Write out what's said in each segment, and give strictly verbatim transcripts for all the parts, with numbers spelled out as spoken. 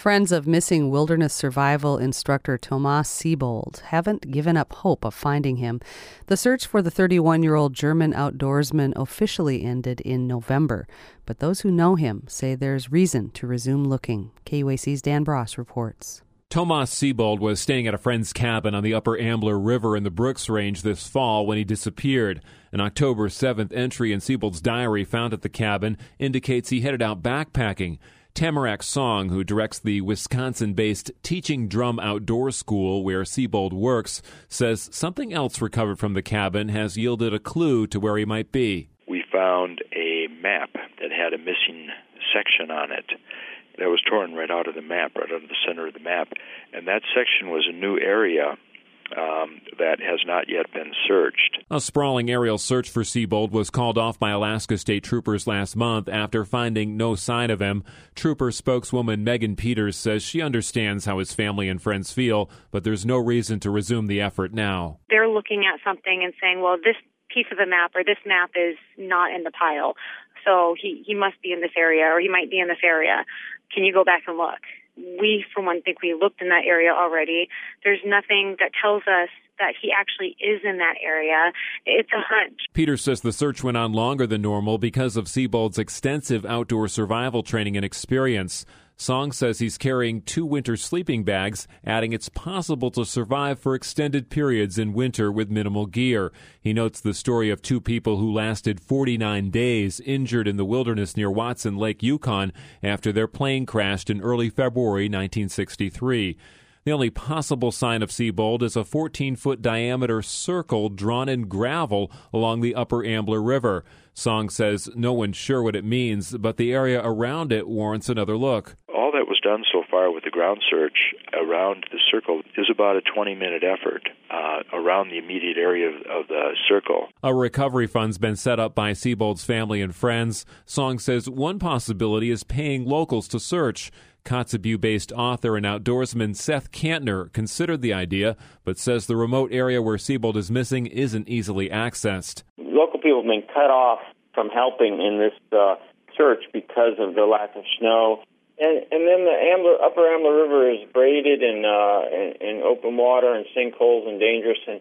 Friends of missing wilderness survival instructor Thomas Siebold haven't given up hope of finding him. The search for the thirty-one-year-old German outdoorsman officially ended in November, but those who know him say there's reason to resume looking. K U A C's Dan Bross reports. Thomas Siebold was staying at a friend's cabin on the Upper Ambler River in the Brooks Range this fall when he disappeared. An October seventh entry in Siebold's diary found at the cabin indicates he headed out backpacking. Tamarack Song, who directs the Wisconsin-based Teaching Drum Outdoor School where Siebold works, says something else recovered from the cabin has yielded a clue to where he might be. We found a map that had a missing section on it that was torn right out of the map, right out of the center of the map. And that section was a new area Um, that has not yet been searched. A sprawling aerial search for Siebold was called off by Alaska State Troopers last month after finding no sign of him. Trooper spokeswoman Megan Peters says she understands how his family and friends feel, but there's no reason to resume the effort now. They're looking at something and saying, well, this piece of the map or this map is not in the pile, so he, he must be in this area or he might be in this area. Can you go back and look? We, for one, think we looked in that area already. There's nothing that tells us that he actually is in that area. It's a hunch. Peter says the search went on longer than normal because of Siebold's extensive outdoor survival training and experience. Song says he's carrying two winter sleeping bags, adding it's possible to survive for extended periods in winter with minimal gear. He notes the story of two people who lasted forty-nine days injured in the wilderness near Watson Lake, Yukon, after their plane crashed in early February nineteen sixty-three. The only possible sign of Siebold is a fourteen-foot diameter circle drawn in gravel along the Upper Ambler River. Song says no one's sure what it means, but the area around it warrants another look. All that was done so far with the ground search around the circle is about a twenty-minute effort uh, around the immediate area of, of the circle. A recovery fund's been set up by Siebold's family and friends. Song says one possibility is paying locals to search. Kotzebue-based author and outdoorsman Seth Kantner considered the idea, but says the remote area where Siebold is missing isn't easily accessed. Local people have been cut off from helping in this uh, search because of the lack of snow. And, and then the Ambler, Upper Ambler River is braided in, uh, in, in open water and sinkholes and dangerous. And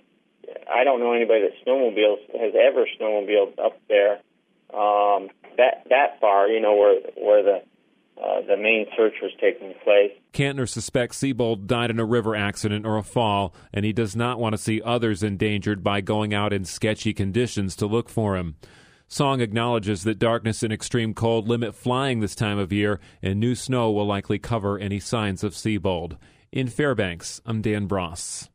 I don't know anybody that snowmobiles has ever snowmobiled up there um, that that far. You know where where the Uh, the main search was taking place. Kantner suspects Siebold died in a river accident or a fall, and he does not want to see others endangered by going out in sketchy conditions to look for him. Song acknowledges that darkness and extreme cold limit flying this time of year, and new snow will likely cover any signs of Siebold. In Fairbanks, I'm Dan Bross.